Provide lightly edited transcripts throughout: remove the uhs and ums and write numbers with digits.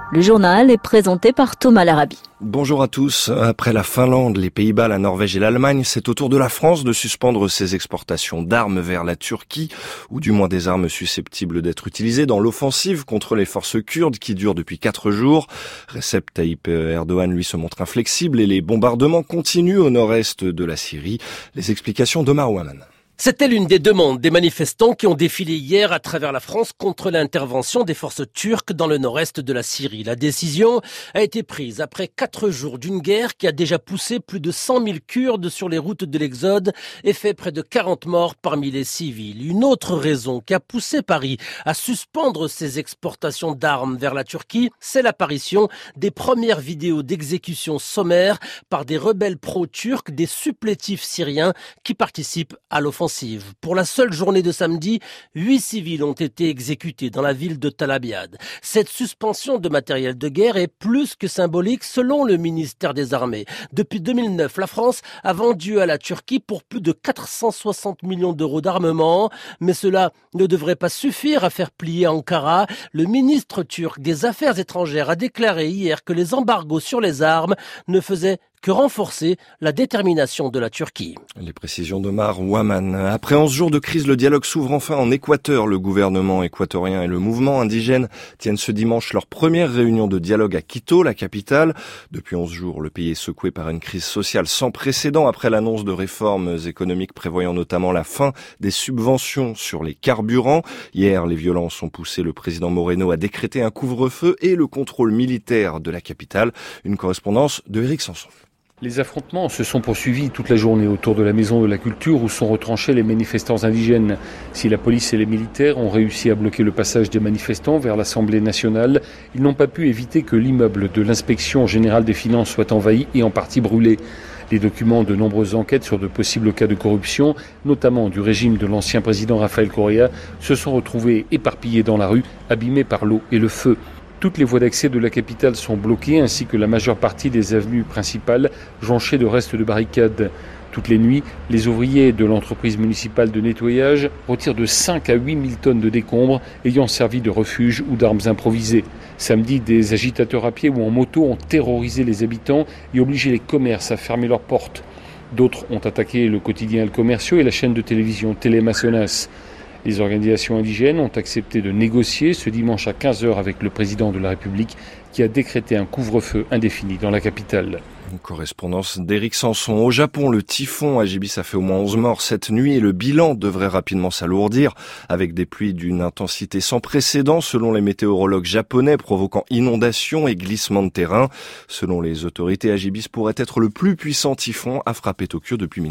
Le journal est présenté par Thomas Larabi. Bonjour à tous. Après la Finlande, les Pays-Bas, la Norvège et l'Allemagne, c'est au tour de la France de suspendre ses exportations d'armes vers la Turquie, ou du moins des armes susceptibles d'être utilisées dans l'offensive contre les forces kurdes qui dure depuis 4 jours. Recep Tayyip Erdogan, lui, se montre inflexible et les bombardements continuent au nord-est de la Syrie. Les explications d'Omar Ouaman. C'était l'une des demandes des manifestants qui ont défilé hier à travers la France contre l'intervention des forces turques dans le nord-est de la Syrie. La décision a été prise après 4 jours d'une guerre qui a déjà poussé plus de 100 000 Kurdes sur les routes de l'exode et fait près de 40 morts parmi les civils. Une autre raison qui a poussé Paris à suspendre ses exportations d'armes vers la Turquie, c'est l'apparition des premières vidéos d'exécution sommaire par des rebelles pro-turcs, des supplétifs syriens qui participent à l'offensive. Pour la seule journée de samedi, 8 civils ont été exécutés dans la ville de Tal Abyad. Cette suspension de matériel de guerre est plus que symbolique selon le ministère des Armées. Depuis 2009, la France a vendu à la Turquie pour plus de 460 millions d'euros d'armement. Mais cela ne devrait pas suffire à faire plier Ankara. Le ministre turc des Affaires étrangères a déclaré hier que les embargos sur les armes ne faisaient que renforcer la détermination de la Turquie. Les précisions d'Omar Ouaman. Après 11 jours de crise, le dialogue s'ouvre enfin en Équateur. Le gouvernement équatorien et le mouvement indigène tiennent ce dimanche leur première réunion de dialogue à Quito, la capitale. Depuis 11 jours, le pays est secoué par une crise sociale sans précédent après l'annonce de réformes économiques prévoyant notamment la fin des subventions sur les carburants. Hier, les violences ont poussé le président Moreno à décréter un couvre-feu et le contrôle militaire de la capitale. Une correspondance de Éric Sanson. Les affrontements se sont poursuivis toute la journée autour de la Maison de la Culture où sont retranchés les manifestants indigènes. Si la police et les militaires ont réussi à bloquer le passage des manifestants vers l'Assemblée nationale, ils n'ont pas pu éviter que l'immeuble de l'Inspection générale des finances soit envahi et en partie brûlé. Les documents de nombreuses enquêtes sur de possibles cas de corruption, notamment du régime de l'ancien président Rafael Correa, se sont retrouvés éparpillés dans la rue, abîmés par l'eau et le feu. Toutes les voies d'accès de la capitale sont bloquées ainsi que la majeure partie des avenues principales jonchées de restes de barricades. Toutes les nuits, les ouvriers de l'entreprise municipale de nettoyage retirent de 5 à 8 000 tonnes de décombres ayant servi de refuge ou d'armes improvisées. Samedi, des agitateurs à pied ou en moto ont terrorisé les habitants et obligé les commerces à fermer leurs portes. D'autres ont attaqué le quotidien El Comercio et la chaîne de télévision Teleamazonas. Les organisations indigènes ont accepté de négocier ce dimanche à 15h avec le président de la République qui a décrété un couvre-feu indéfini dans la capitale. Une correspondance d'Éric Sanson. Au Japon, le typhon Hagibis a fait au moins 11 morts cette nuit et le bilan devrait rapidement s'alourdir avec des pluies d'une intensité sans précédent selon les météorologues japonais provoquant inondations et glissements de terrain. Selon les autorités, Hagibis pourrait être le plus puissant typhon à frapper Tokyo depuis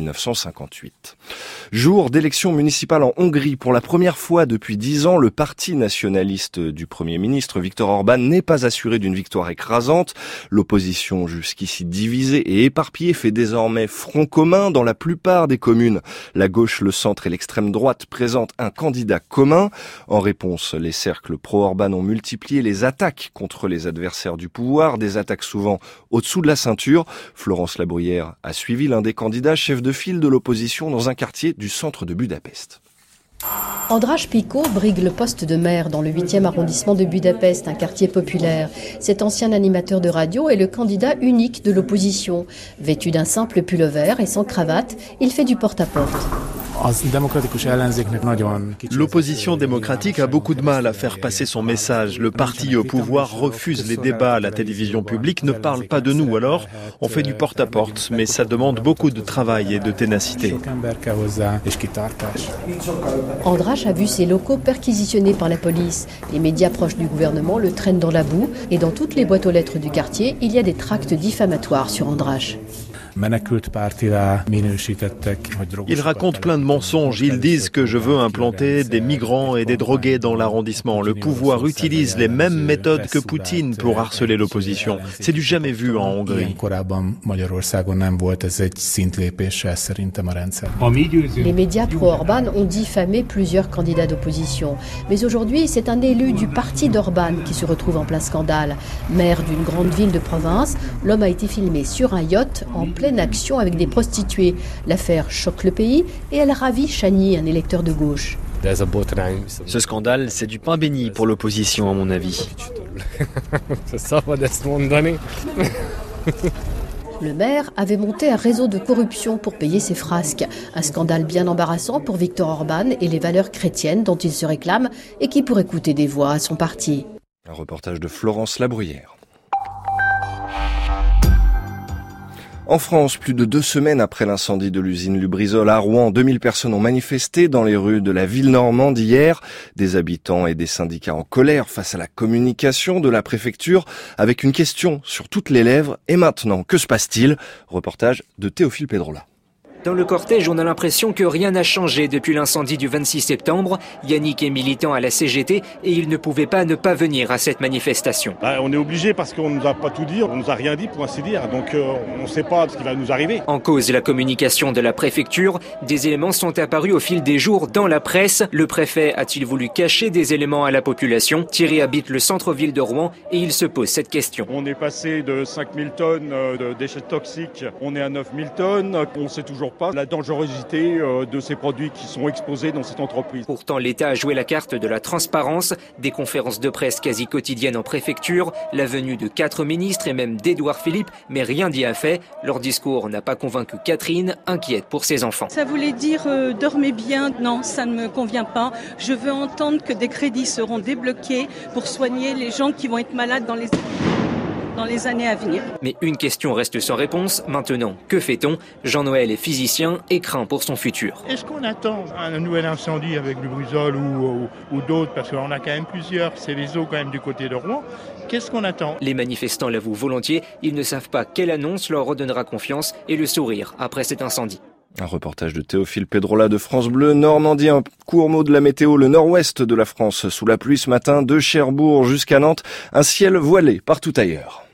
1958. Jour d'élection municipale en Hongrie. Pour la première fois depuis 10 ans, le parti nationaliste du Premier ministre Viktor Orban n'est pas assuré d'une victoire écrasante. L'opposition jusqu'ici divisée et éparpillée fait désormais front commun dans la plupart des communes. La gauche, le centre et l'extrême droite présentent un candidat commun. En réponse, les cercles pro-Orban ont multiplié les attaques contre les adversaires du pouvoir, des attaques souvent au-dessous de la ceinture. Florence Labruyère a suivi l'un des candidats chefs de file de l'opposition dans un quartier du centre de Budapest. András Pico brigue le poste de maire dans le 8e arrondissement de Budapest, un quartier populaire. Cet ancien animateur de radio est le candidat unique de l'opposition. Vêtu d'un simple pullover et sans cravate, il fait du porte-à-porte. L'opposition démocratique a beaucoup de mal à faire passer son message. Le parti au pouvoir refuse les débats à la télévision publique, ne parle pas de nous. Alors, on fait du porte-à-porte, mais ça demande beaucoup de travail et de ténacité. András a vu ses locaux perquisitionnés par la police. Les médias proches du gouvernement le traînent dans la boue et dans toutes les boîtes aux lettres du quartier, il y a des tracts diffamatoires sur András. Ils racontent plein de mensonges. Ils disent que je veux implanter des migrants et des drogués dans l'arrondissement. Le pouvoir utilise les mêmes méthodes que Poutine pour harceler l'opposition. C'est du jamais vu en Hongrie. Les médias pro-Orban ont diffamé plusieurs candidats d'opposition. Mais aujourd'hui, c'est un élu du parti d'Orban qui se retrouve en plein scandale. Maire d'une grande ville de province, l'homme a été filmé sur un yacht en pleine action avec des prostituées. L'affaire choque le pays et elle ravit Chani, un électeur de gauche. Ce scandale, c'est du pain béni pour l'opposition à mon avis. impossible. C'est ça, modestement donné. Le maire avait monté un réseau de corruption pour payer ses frasques. Un scandale bien embarrassant pour Viktor Orban et les valeurs chrétiennes dont il se réclame et qui pourrait coûter des voix à son parti. Un reportage de Florence Labruyère. En France, plus de 2 semaines après l'incendie de l'usine Lubrizol à Rouen, 2000 personnes ont manifesté dans les rues de la ville normande hier. Des habitants et des syndicats en colère face à la communication de la préfecture avec une question sur toutes les lèvres. Et maintenant, que se passe-t-il ? Reportage de Théophile Pedrola. Dans le cortège, on a l'impression que rien n'a changé depuis l'incendie du 26 septembre. Yannick est militant à la CGT et il ne pouvait pas ne pas venir à cette manifestation. On est obligé parce qu'on ne nous a pas tout dit, on ne nous a rien dit pour ainsi dire, donc on ne sait pas ce qui va nous arriver. En cause, la communication de la préfecture. Des éléments sont apparus au fil des jours dans la presse. Le préfet a-t-il voulu cacher des éléments à la population ? Thierry habite le centre-ville de Rouen et il se pose cette question. On est passé de 5000 tonnes de déchets toxiques, on est à 9000 tonnes, on ne sait toujours pas la dangerosité de ces produits qui sont exposés dans cette entreprise. Pourtant, l'État a joué la carte de la transparence, des conférences de presse quasi quotidiennes en préfecture, la venue de 4 ministres et même d'Édouard Philippe, mais rien n'y a fait. Leur discours n'a pas convaincu Catherine, inquiète pour ses enfants. Ça voulait dire dormez bien. Non, ça ne me convient pas. Je veux entendre que des crédits seront débloqués pour soigner les gens qui vont être malades dans les années à venir. Mais une question reste sans réponse. Maintenant, que fait-on ? Jean-Noël est physicien et craint pour son futur. Est-ce qu'on attend un nouvel incendie avec Lubrizol ou d'autres ? Parce qu'on a quand même plusieurs Céveso quand même du côté de Rouen. Qu'est-ce qu'on attend ? Les manifestants l'avouent volontiers. Ils ne savent pas quelle annonce leur redonnera confiance et le sourire après cet incendie. Un reportage de Théophile Pedrola de France Bleu Normandie. Un court mot de la météo. Le nord-ouest de la France sous la pluie ce matin, de Cherbourg jusqu'à Nantes. Un ciel voilé partout ailleurs.